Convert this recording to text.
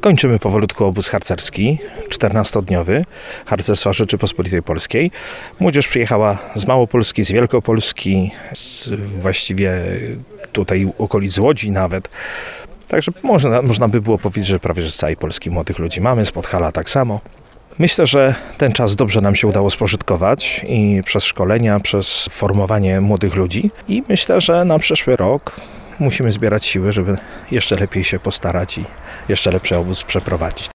Kończymy powolutku obóz harcerski, 14-dniowy, Harcerstwa Rzeczypospolitej Polskiej. Młodzież przyjechała z Małopolski, z Wielkopolski, właściwie tutaj okolic Łodzi nawet. Także można by było powiedzieć, że prawie że z całej Polski młodych ludzi mamy, z Podhala tak samo. Myślę, że ten czas dobrze nam się udało spożytkować i przez szkolenia, przez formowanie młodych ludzi. I myślę, że na przyszły rok musimy zbierać siły, żeby jeszcze lepiej się postarać i jeszcze lepszy obóz przeprowadzić.